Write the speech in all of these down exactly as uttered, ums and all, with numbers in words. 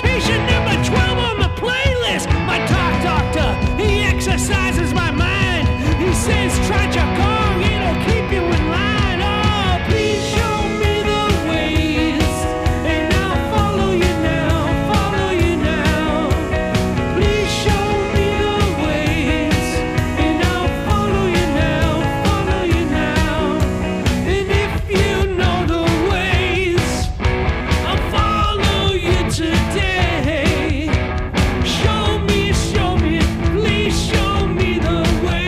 medication number twelve on the playlist. My talk doctor, he exercises my mind. He says, try Qigong, it'll keep you in line. Oh, please show me the ways, and I'll follow you now, follow you now. Please show me the ways, and I'll follow you now, follow you now. And if you know the ways, I'll follow you today. Show me, show me, please show me the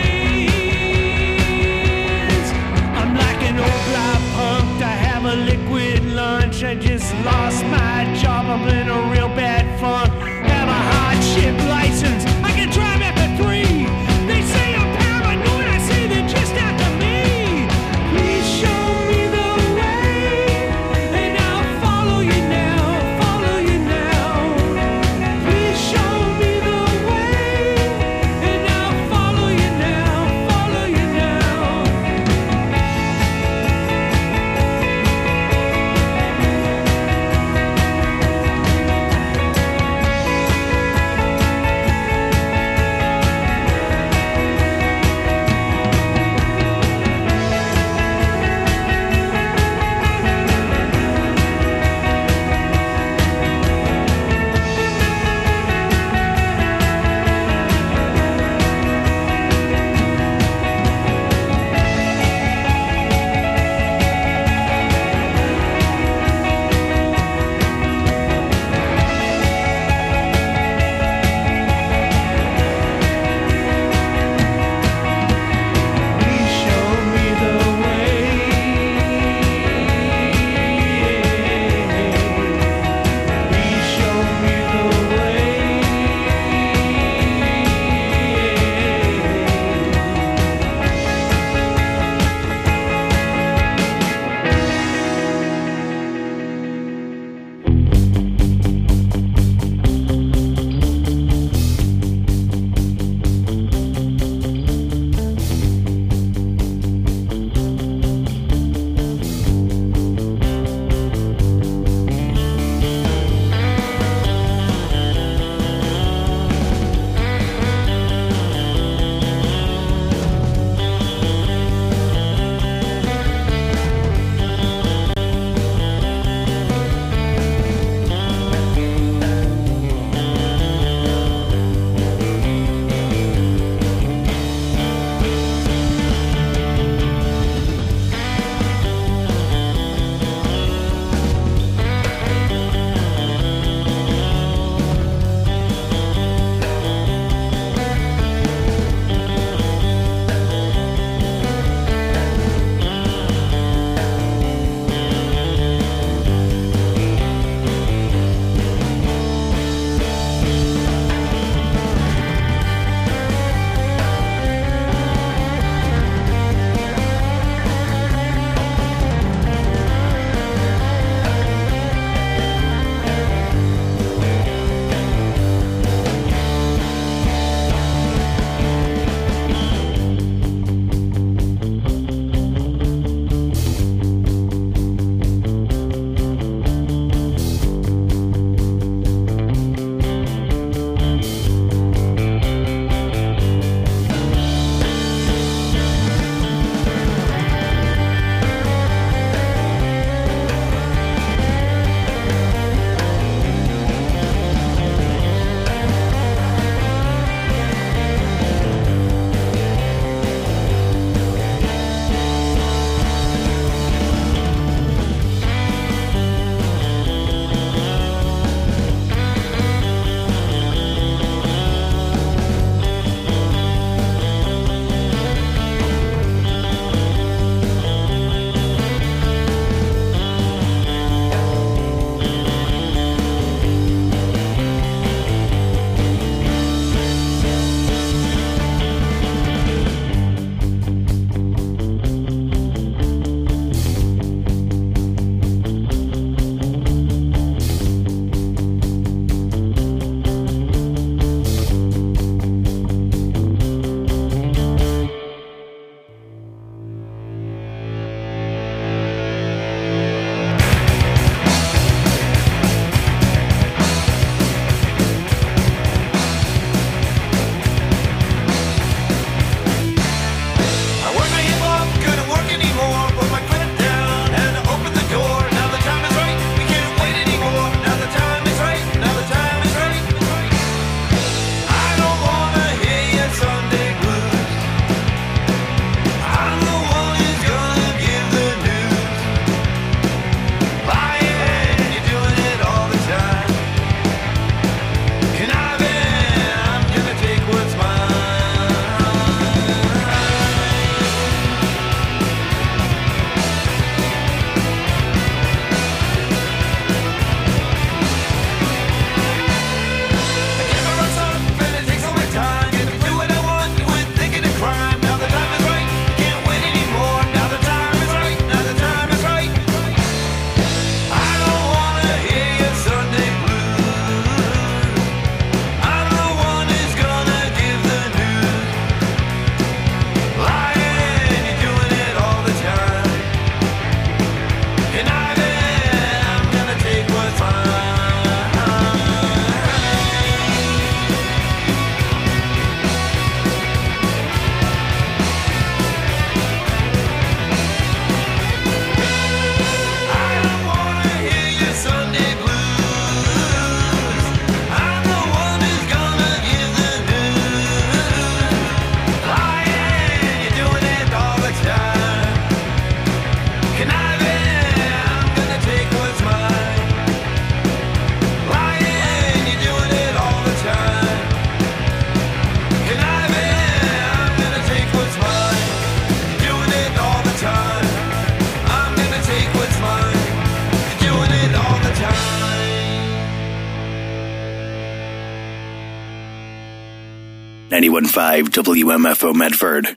ways. I'm like an old live punk to have a liquid lunch. I just lost my job, I'm in a real bad funk. Have a hardship license, I can drive after three. They say I'm paranoid, I say they're just after me. Please show me the way, and I'll follow you now, follow you now. Please show me the way, and I'll follow you now, follow you now. ninety-one point five W M F O Medford.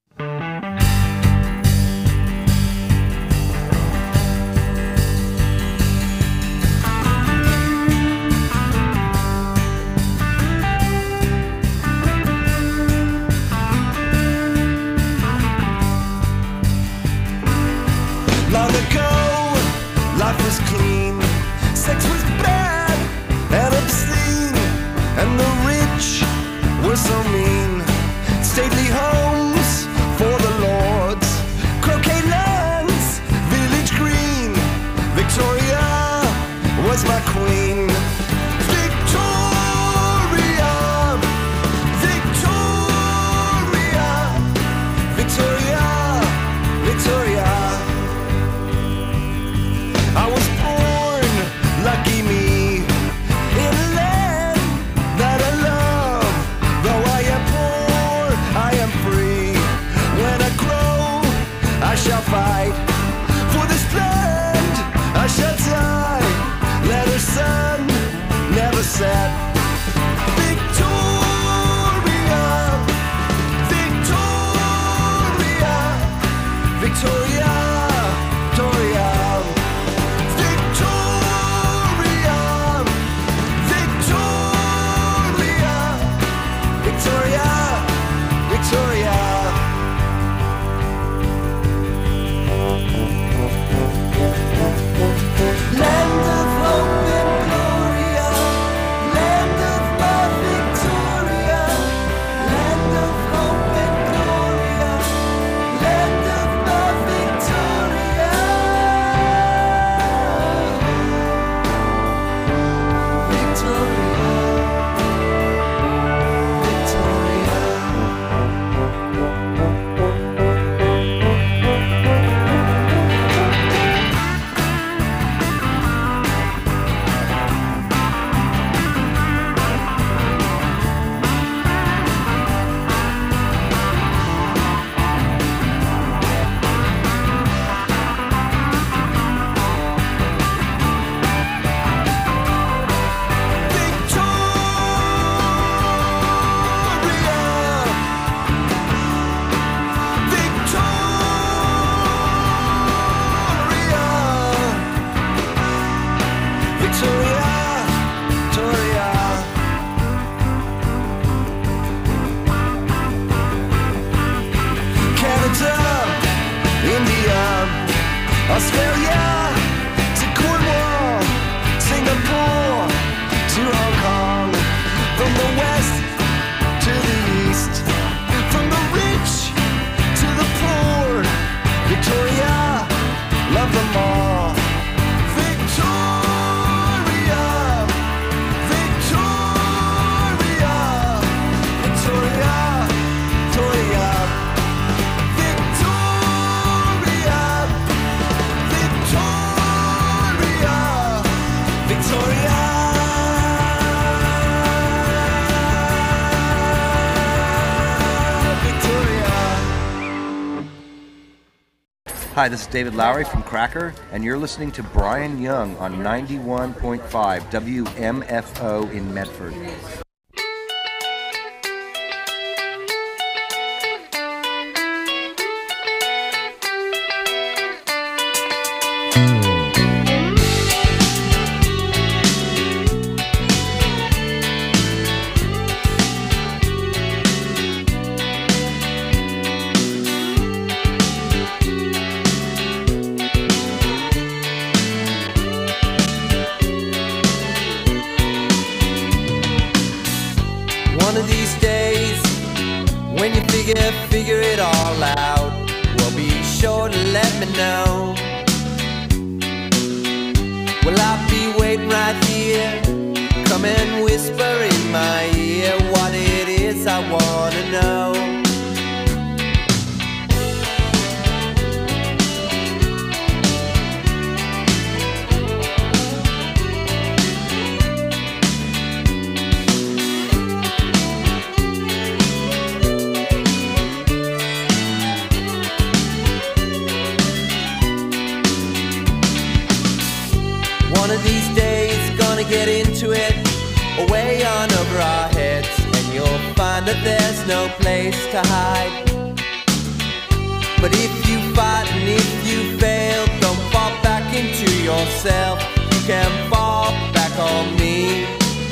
Long ago, life was clean, sex was bad and obscene, and the rich were so mean. Stately homes for the lords, croquet lands, village green. Victoria was my queen. Victoria, Victoria, Victoria, Victoria. I was born, lucky me, in a land that I love. Though I am poor, I am free. When I grow, I shall fight. For this land, I shall die. Let the sun never set. Victoria, Victoria, Victoria, Victoria. Victoria, land of hope and gloria, land of my Victoria, land of hope and gloria, land of my Victoria, Victoria, Victoria. Australia to Cornwall, Singapore to Hong Kong, from the west to the east, from the rich to the poor. Victoria, love them all. Victoria, Victoria, Victoria, Victoria. Hi, this is David Lowry from Cracker, and you're listening to Brian Young on ninety-one point five W M F O in Medford. One of these days, when you figure, figure it all out, well, be sure to let me know. Well, I'll be waiting right here. Come and whisper in my ear what it is I wanna know. One of these days, gonna get into it, way on over our heads, and you'll find that there's no place to hide. But if you fight and if you fail, don't fall back into yourself. You can fall back on me.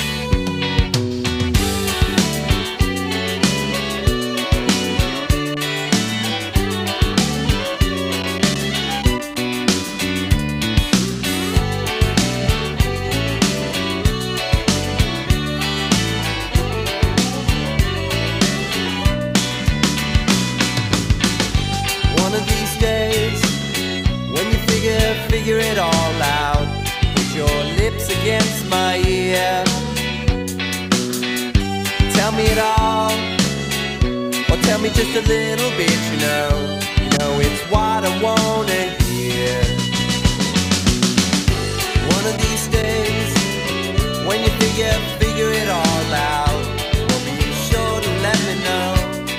Figure it all out. Put your lips against my ear. Tell me it all, or tell me just a little bit. You know, you know it's what I wanna hear. One of these days, when you figure figure it all out, well, be sure to let me know.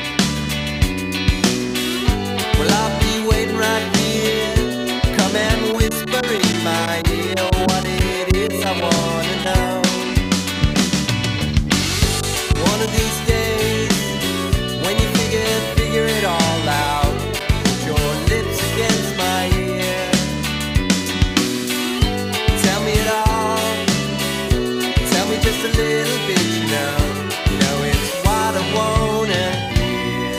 Well, I'll be waiting right here. Come and whisper in my ear what it is I wanna know. One of these days, when you figure, figure it all out, put your lips against my ear. Tell me it all, tell me just a little bit, you know. You know it's what I wanna hear.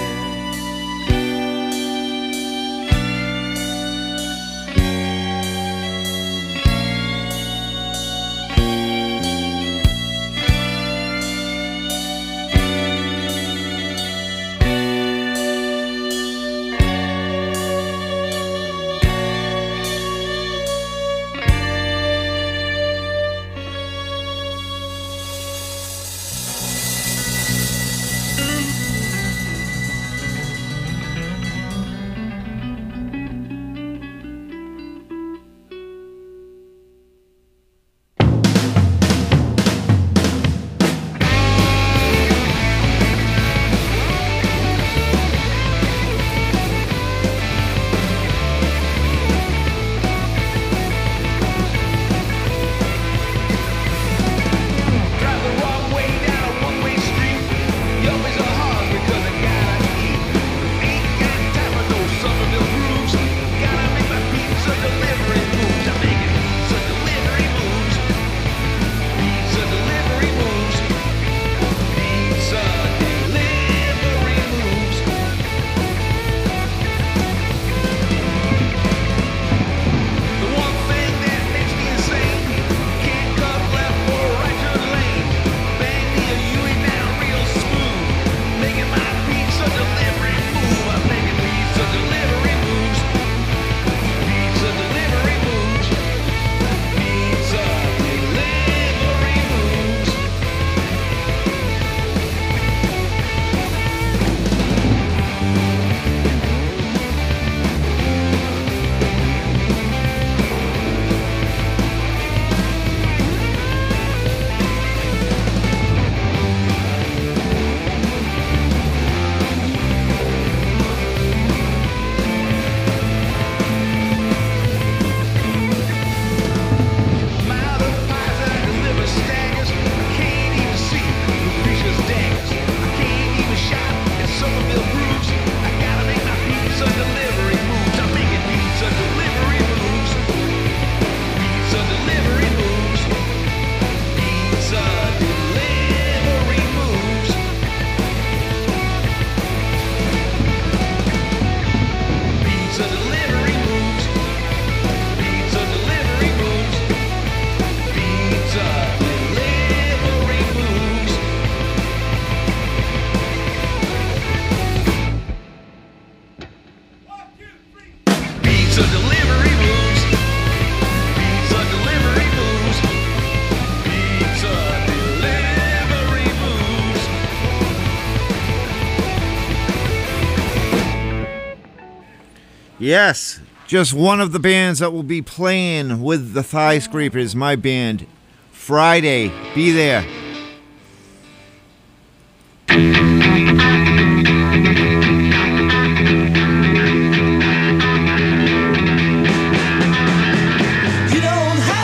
Yes, just one of the bands that will be playing with the Thigh Scrapers, my band, Friday. Be there.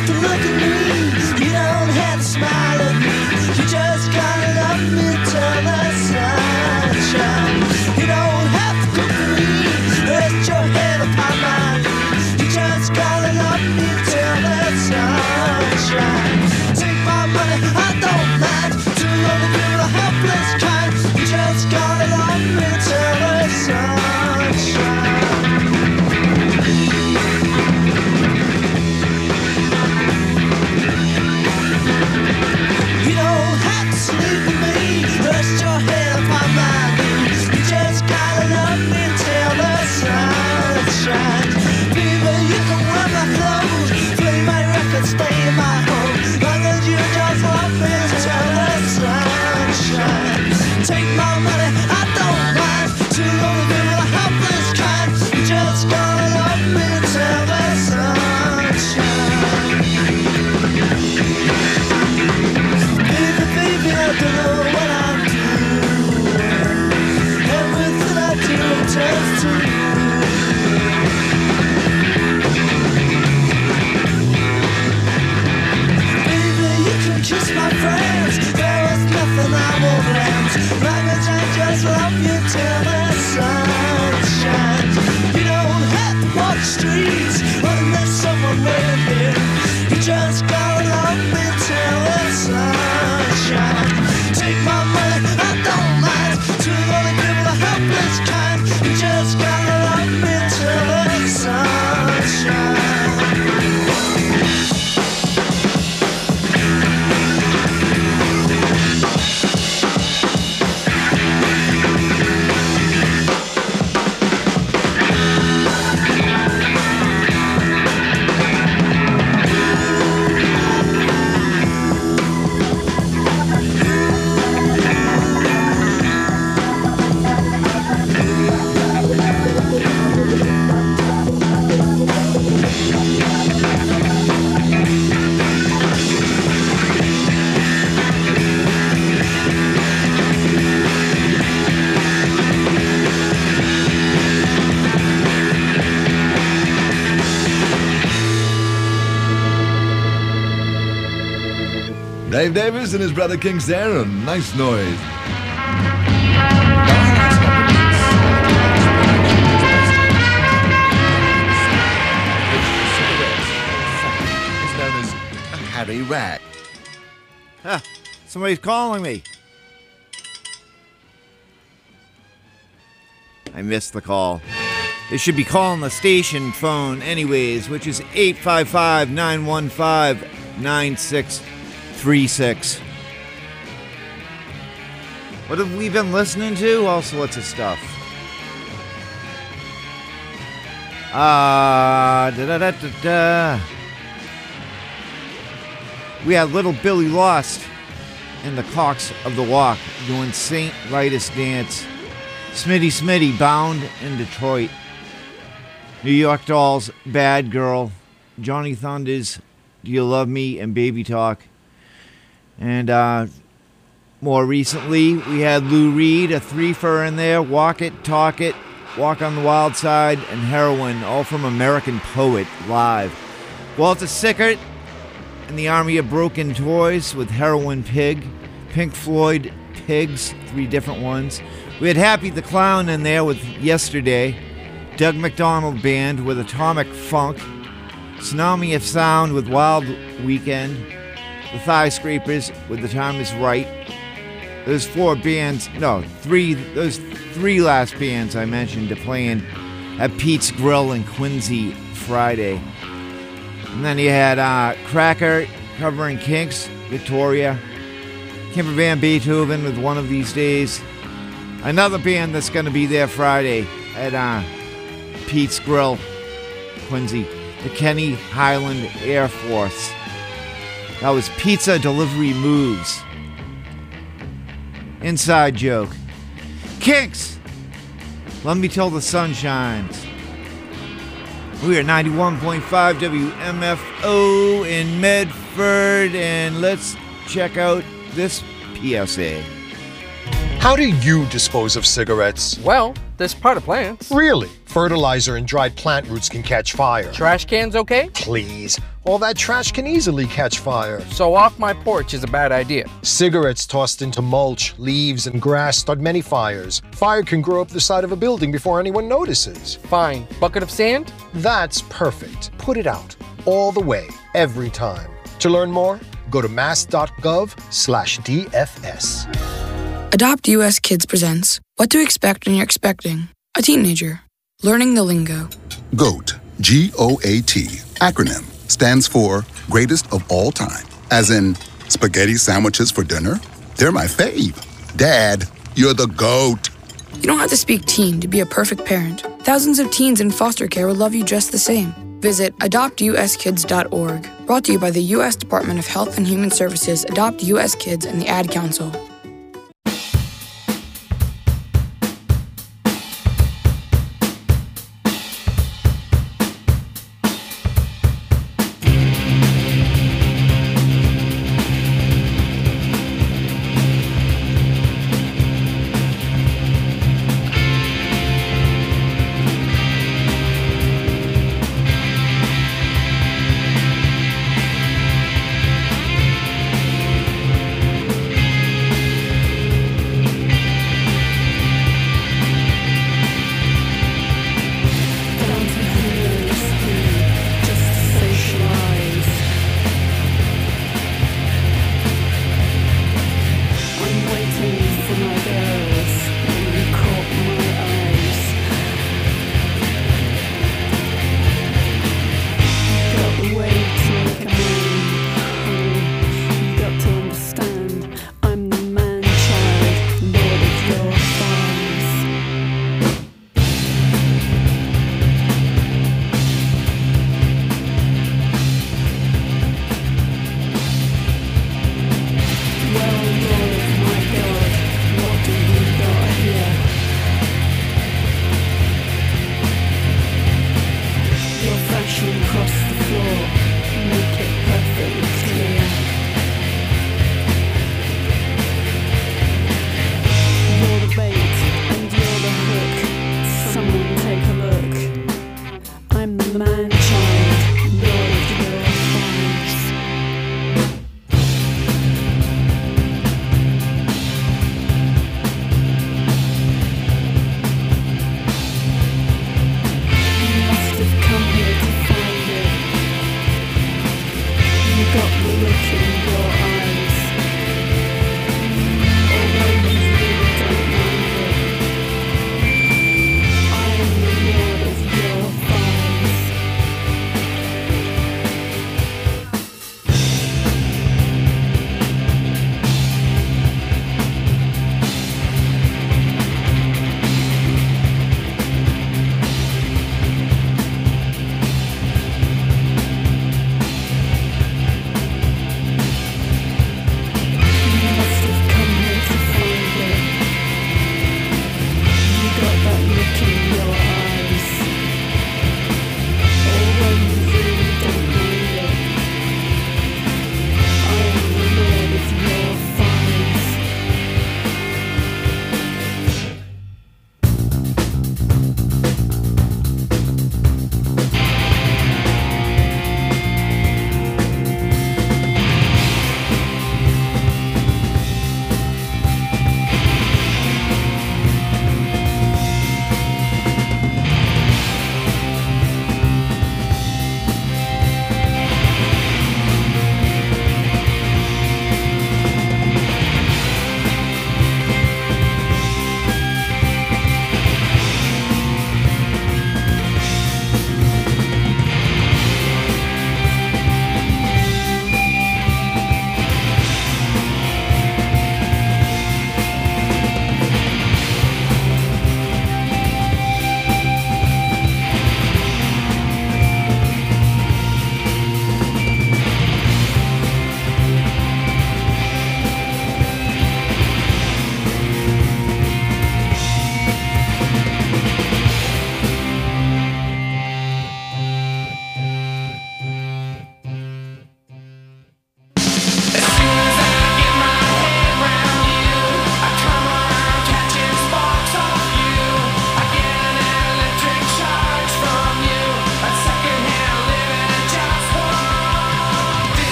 Smile at me, you just gotta love me till gotta love me till the sunshine. Take my money, I don't mind. To the only people, the helpless kind. You just gotta love me till the sunshine. Dave Davis and his brother King Sarah. Nice noise. It's known as a Harry Rat. Huh, somebody's calling me. I missed the call. They should be calling the station phone anyways, which is eight five five, nine one five, nine six three six. What have we been listening to? All sorts of stuff. Ah, uh, da da da da da. We had Little Billy Lost and the Cocks of the Walk doing Saint Vitus Dance. Smitty Smitty Bound in Detroit. New York Dolls, Bad Girl. Johnny Thunders, Do You Love Me, and Baby Talk. And uh, more recently, we had Lou Reed, a three-fer in there, Walk It, Talk It, Walk on the Wild Side, and Heroin, all from American Poet, live. Walter Sickert and the Army of Broken Toys with Heroin Pig. Pink Floyd, Pigs, three different ones. We had Happy the Clown in there with Yesterday. Doug McDonald Band with Atomic Funk. Tsunami of Sound with Wild Weekend. The Thigh Scrapers with The Time Is Right. Those four bands, no, three, those three last bands I mentioned are playing at Pete's Grill in Quincy Friday. And then you had uh, Cracker covering Kinks, Victoria. Camper Van Beethoven with One of These Days. Another band that's going to be there Friday at uh, Pete's Grill, Quincy. The Kenny Highland Air Force. That was Pizza Delivery Moves. Inside joke. Kinks! Let me till the sun shines. We are ninety-one point five W M F O in Medford, and let's check out this P S A. How do you dispose of cigarettes? Well, there's potted plants. Really? Fertilizer and dried plant roots can catch fire. Trash cans okay? Please. All that trash can easily catch fire. So off my porch is a bad idea. Cigarettes tossed into mulch, leaves, and grass start many fires. Fire can grow up the side of a building before anyone notices. Fine. Bucket of sand? That's perfect. Put it out. All the way. Every time. To learn more, go to mass.gov slash DFS. Adopt U S Kids presents What to Expect When You're Expecting a Teenager. Learning the lingo. GOAT, G O A T, acronym, stands for Greatest of All Time. As in, spaghetti sandwiches for dinner? They're my fave. Dad, you're the GOAT. You don't have to speak teen to be a perfect parent. Thousands of teens in foster care will love you just the same. Visit adopt u s kids dot org. Brought to you by the U S Department of Health and Human Services, Adopt U S Kids, and the Ad Council.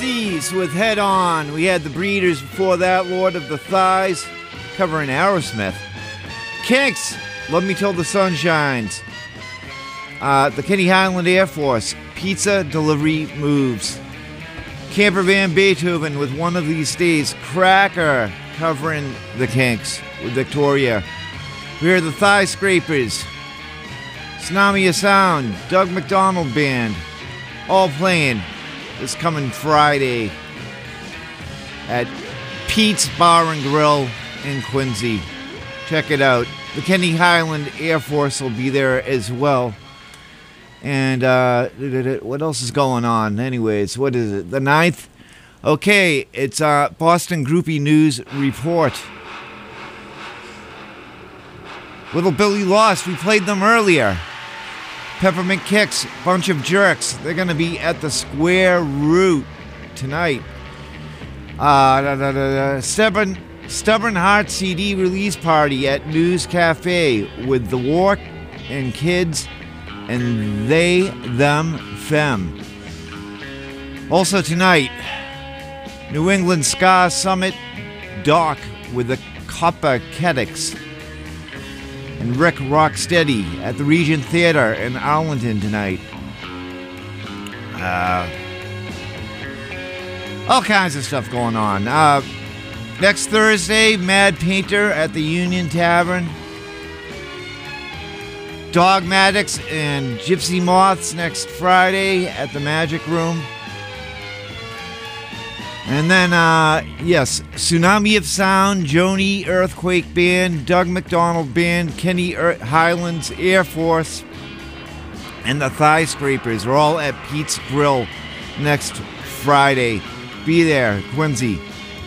Pixies with Head On. We had the Breeders before that, Lord of the Thighs, covering Aerosmith. Kinks, Love Me Till the Sun Shines. Uh, the Kenny Highland Air Force, Pizza Delivery Moves. Camper Van Beethoven with One of These Days. Cracker, covering the Kinks with Victoria. We heard the Thigh Scrapers. Tsunami of Sound, Doug McDonald Band, all playing this coming Friday at Pete's Bar and Grill in Quincy. Check it out. The Kenny Highland Air Force will be there as well. And uh, what else is going on? Anyways, what is it? The ninth? Okay, it's uh, Boston Groupie News Report. Little Billy Lost, we played them earlier. Peppermint Kicks, Bunch of Jerks. They're going to be at the Square Root tonight. Uh, da, da, da, da. Stubborn, Stubborn Heart C D release party at News Cafe with The War and Kids and They, Them, Fem. Also tonight, New England Ska Summit Doc with the Copacetics. And Rick Rocksteady at the Regent Theater in Arlington tonight. Uh, all kinds of stuff going on. Uh, next Thursday, Mad Painter at the Union Tavern. Dogmatics and Gypsy Moths next Friday at the Magic Room. And then, uh, yes, Tsunami of Sound, Joni Earthquake Band, Doug McDonald Band, Kenny er- Highlands Air Force, and the Thigh Scrapers are all at Pete's Grill next Friday. Be there, Quincy.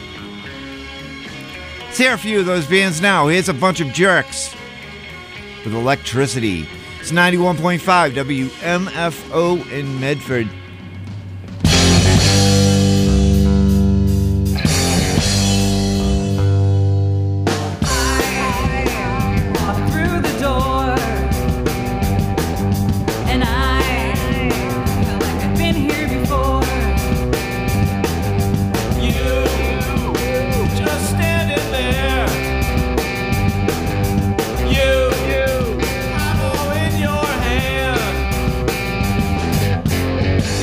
Let's hear a few of those bands now. Here's a Bunch of Jerks with Electricity. It's ninety-one point five W M F O in Medford. You, I'm all in your hand.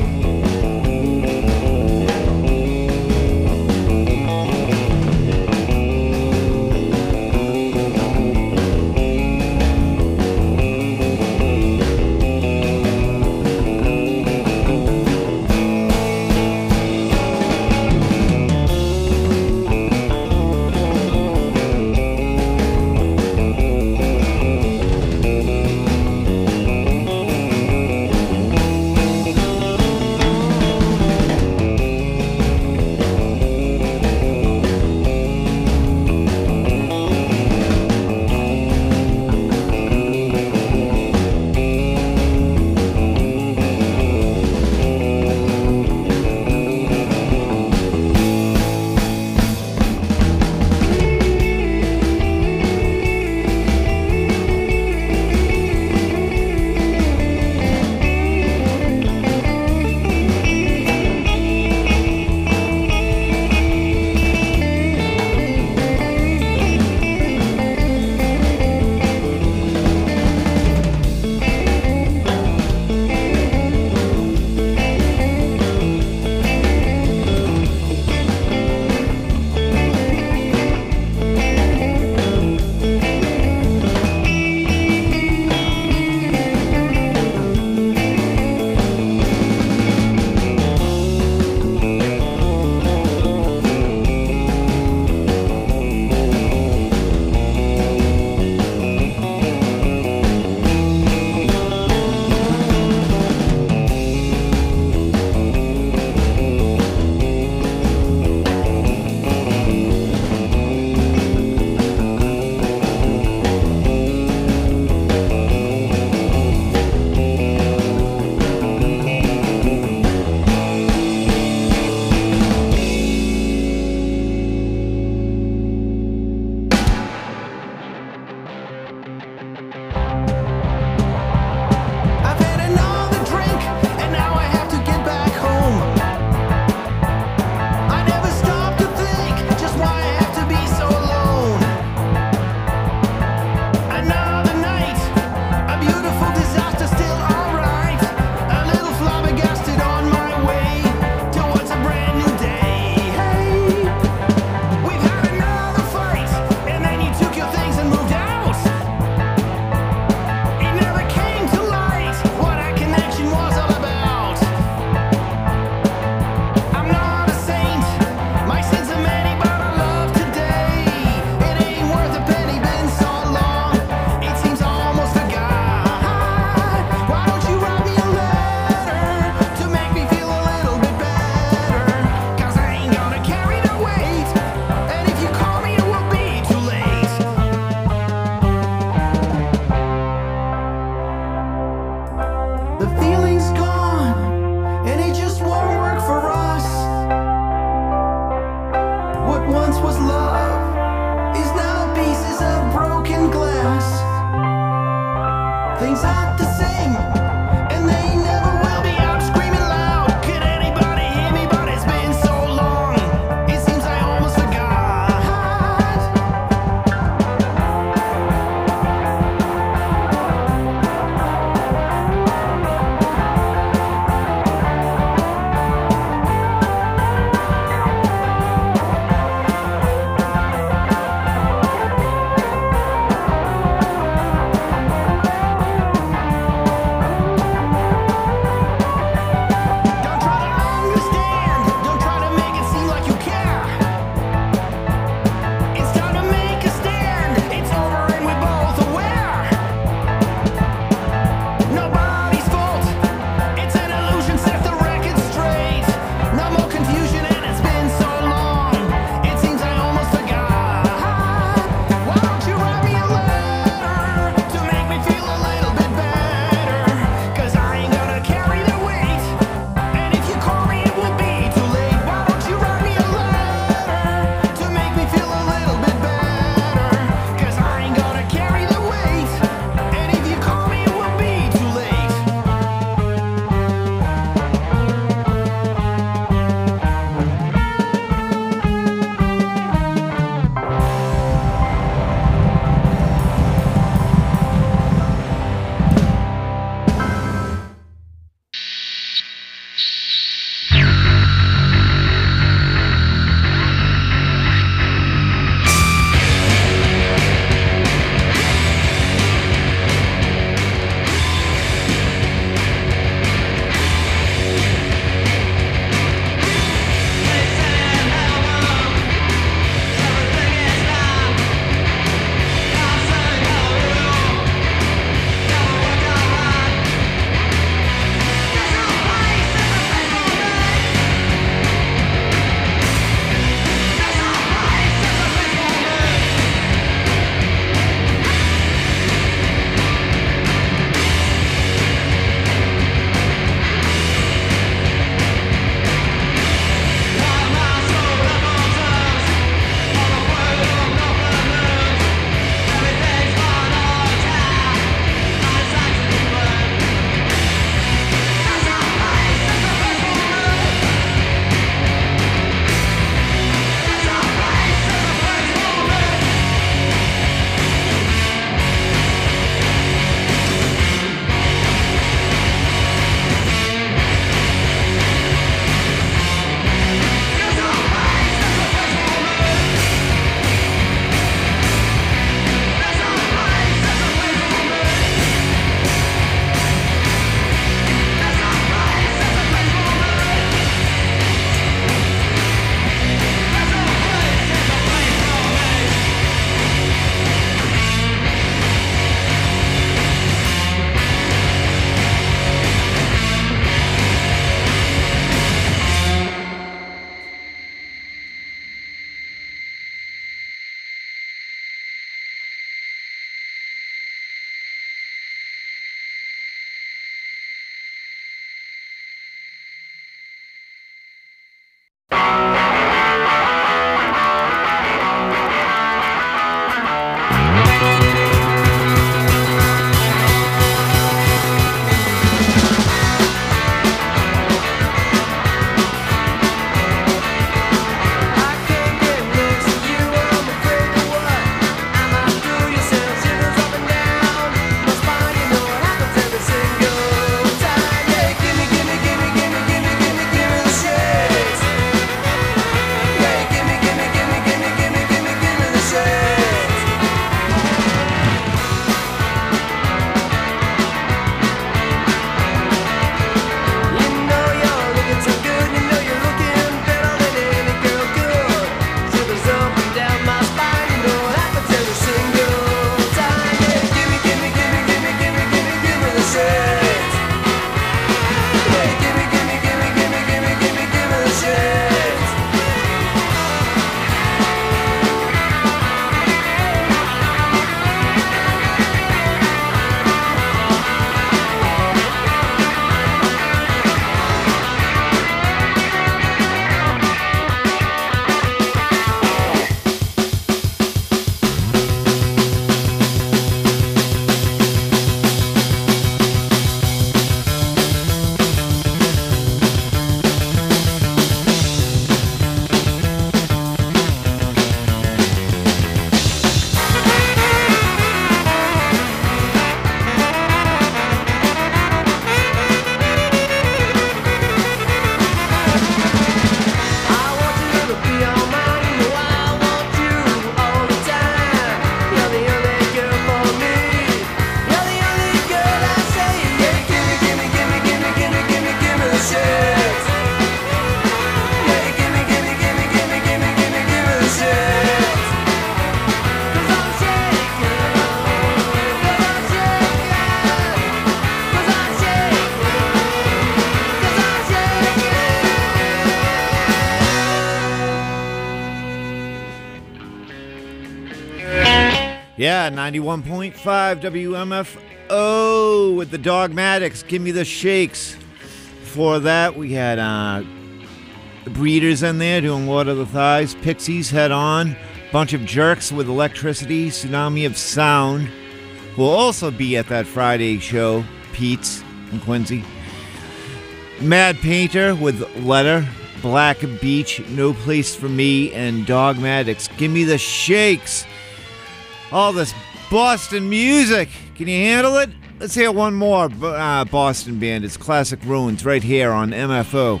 Yeah, ninety-one point five W M F O with the Dogmatics. Give me the shakes. Before that, we had uh, the Breeders in there doing Lord of the Thighs. Pixies, Head On. Bunch of Jerks with Electricity. Tsunami of Sound. Will also be at that Friday show. Pete's and Quincy. Mad Painter with Letter. Black Beach, No Place for Me, and Dogmatics. Give me the shakes. All this Boston music. Can you handle it? Let's hear one more uh, Boston band. It's Classic Ruins right here on M F O.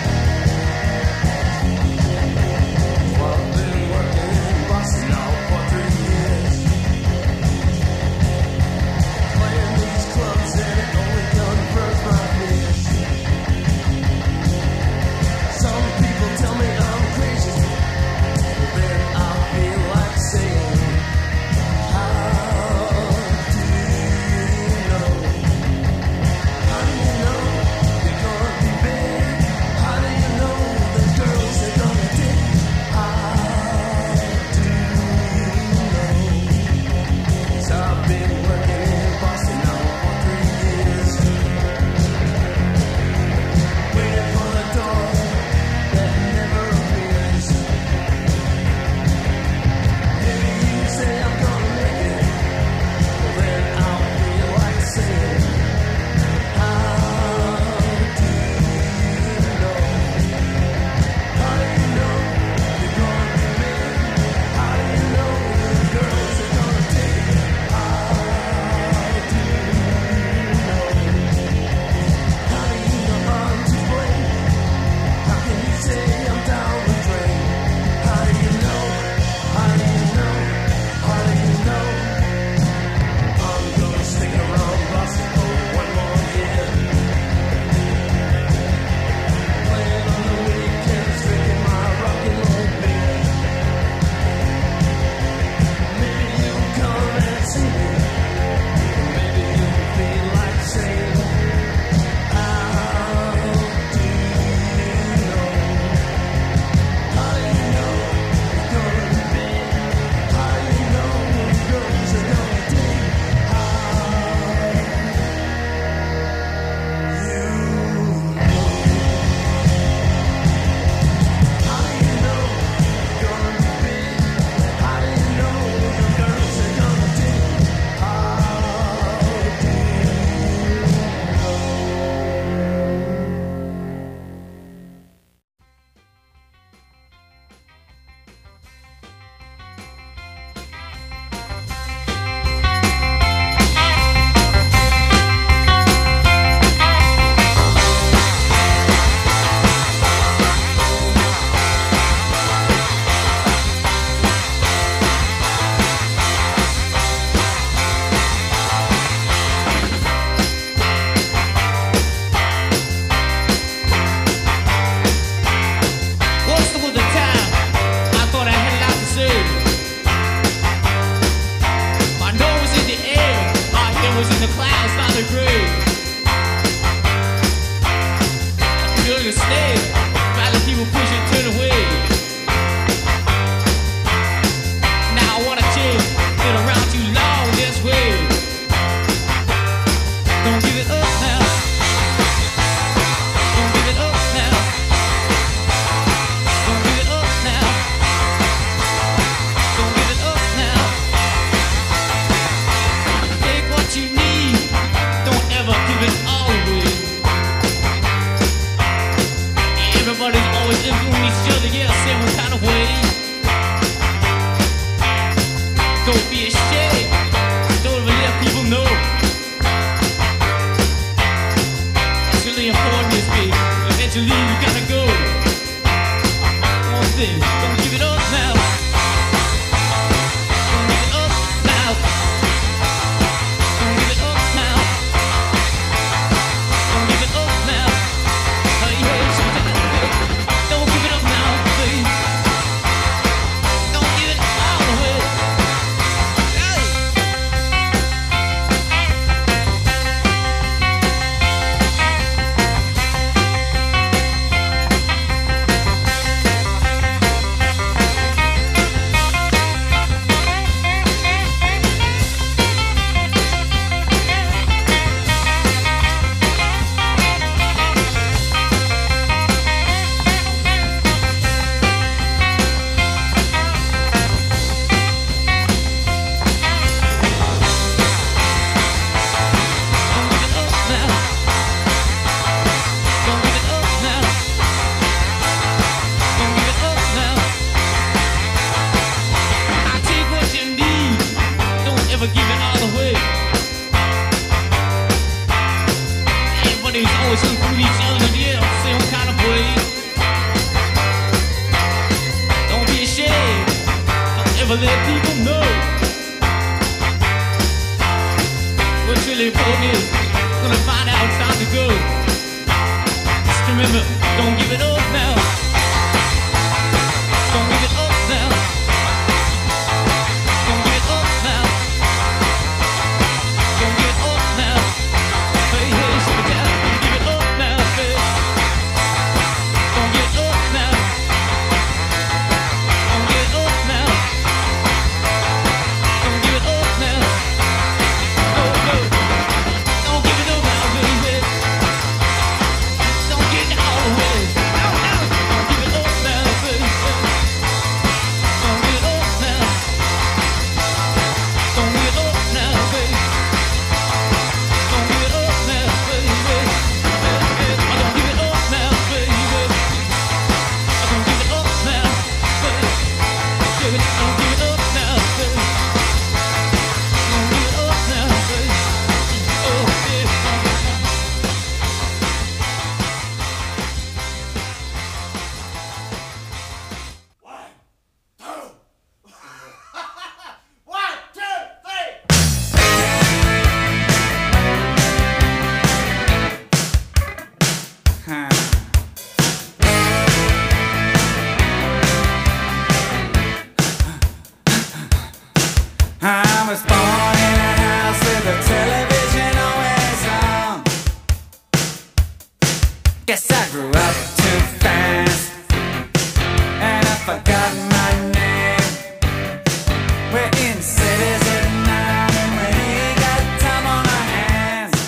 I've been working in Boston now for no. Well, Chili Bogey, gonna find out it's time to go. Just remember, don't give it up now. Don't give it up now. Don't give it up now. Don't give it up now. Hey, hey, slow it down. Don't give it up now, baby. Don't give it up now. Don't give it up now. Don't give it up now. No, no. Don't give it up now, baby. Don't get out of the way. No, no. Don't give it up now, baby. Don't give it up now. Don't give it up now, baby. Don't give it up now, baby. I don't give it up now, baby. I don't give it up now, baby. Baby, I don't give it up now, baby. I don't give it up now, baby. Oh, yeah. I was born in a house with the television always on. Guess I grew up too fast, and I forgot my name. We're in cities at night, and we ain't got time on our hands.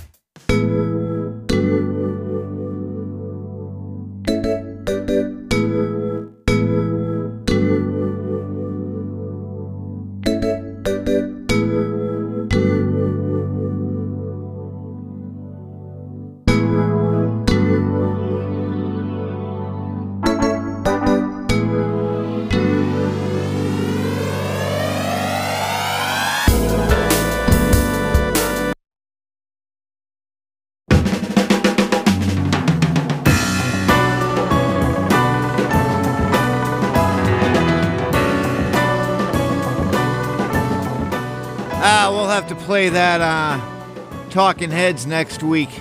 Ah, we'll have to play that uh, Talking Heads next week.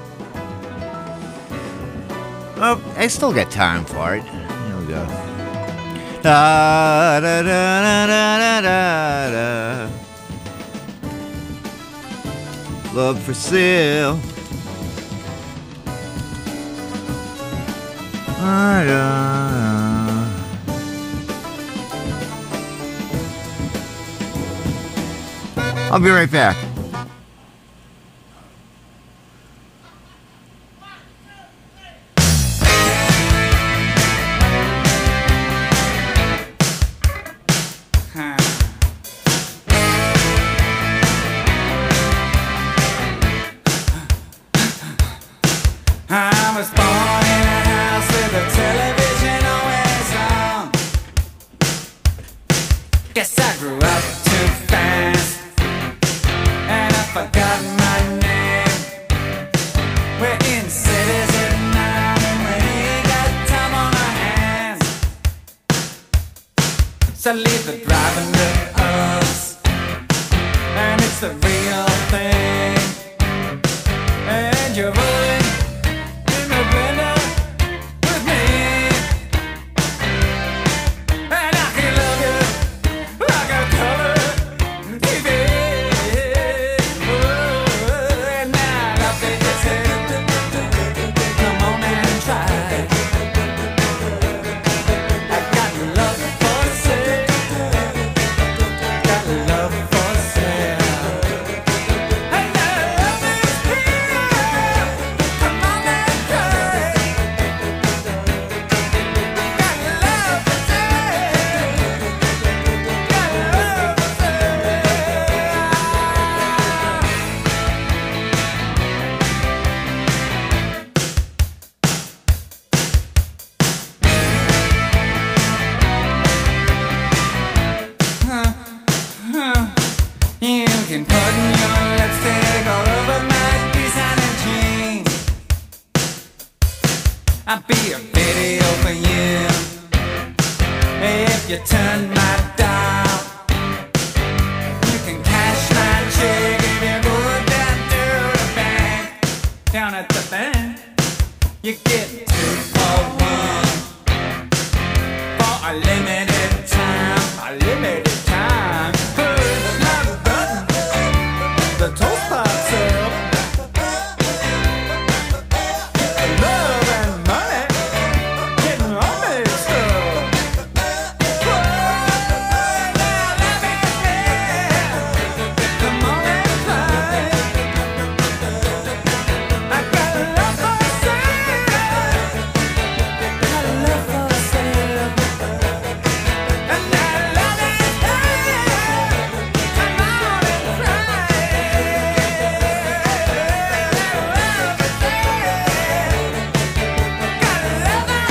Oh, I still got time for it. Here we go. Da, da, da, da, da, da, da. Love for sale. Da, da, da. I'll be right back. I was born in a house with the television always on. Guess I grew up too fast, and I forgot my name. We're in cities at night, and we ain't got time on our hands. So leave the driving to us, and it's the real thing. And you're rolling in the window with me, and I can love you like a color T V. Oh, and now love it, yes, come on and try. I got love for sale. Got love for sale. And now love is here. Come on and try. Got love for sale. Got love for sale. You can put your lipstick all over my designer jeans. I'll be a video for you if you turn my dial. You get two for one for a limited time, a limited time. Push my button, the toast pops up. Love and money getting all mixed up. Come on and play. I got love for sale. Got love for sale. And that love is there. Come on and play. Love is there. Got love for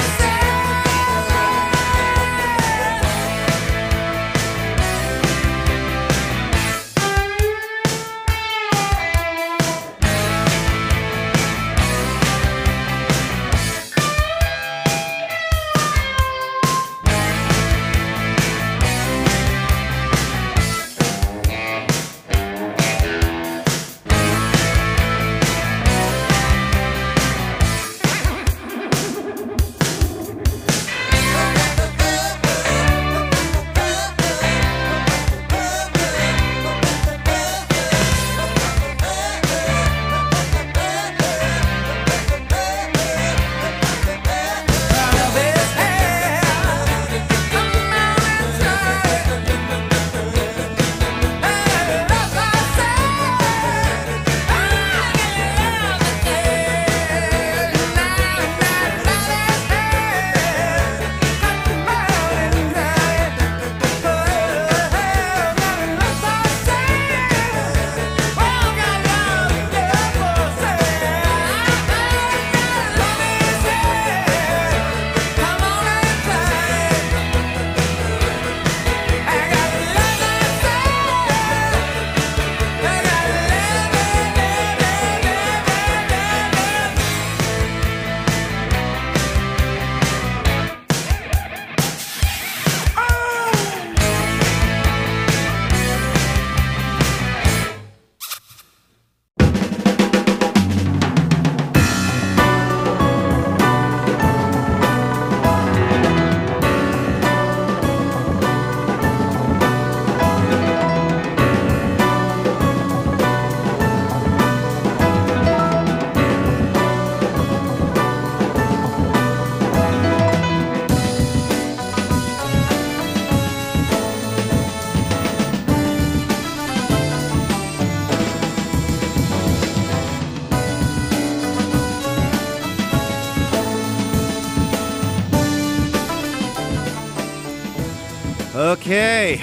Okay.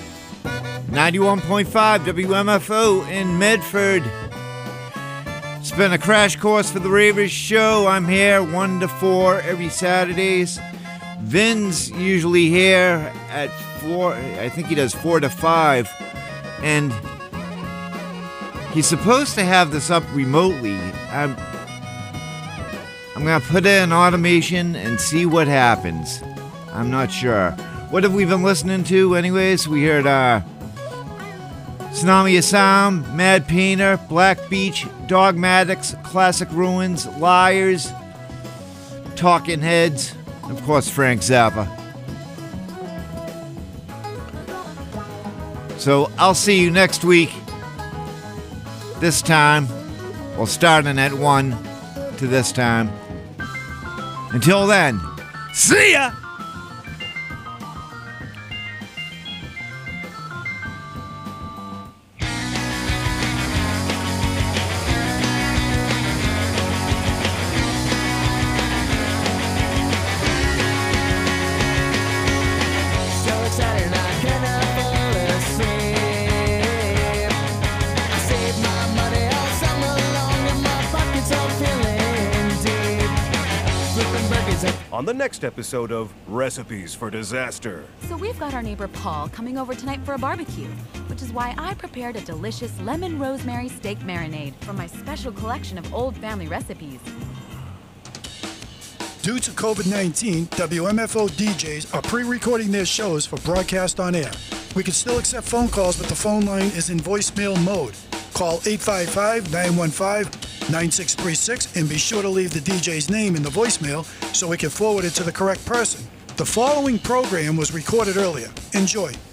ninety-one point five W M F O in Medford. It's been a crash course for the Ravers show. I'm here one to four every Saturdays. Vin's usually here at four. I think he does four to five. And he's supposed to have this up remotely. I'm, I'm going to put in automation and see what happens. I'm not sure. What have we been listening to anyways? We heard uh, Tsunami Assam, Mad Painter, Black Beach, Dogmatics, Classic Ruins, Liars, Talking Heads, and of course Frank Zappa. So I'll see you next week. This time, well, starting at one to this time. Until then, see ya! On the next episode of Recipes for Disaster. So we've got our neighbor Paul coming over tonight for a barbecue, which is why I prepared a delicious lemon rosemary steak marinade from my special collection of old family recipes. Due to COVID nineteen, W M F O D Js are pre-recording their shows for broadcast on air. We can still accept phone calls, but the phone line is in voicemail mode. Call eight five five, nine one five, nine six three six and be sure to leave the D J's name in the voicemail so we can forward it to the correct person. The following program was recorded earlier. Enjoy.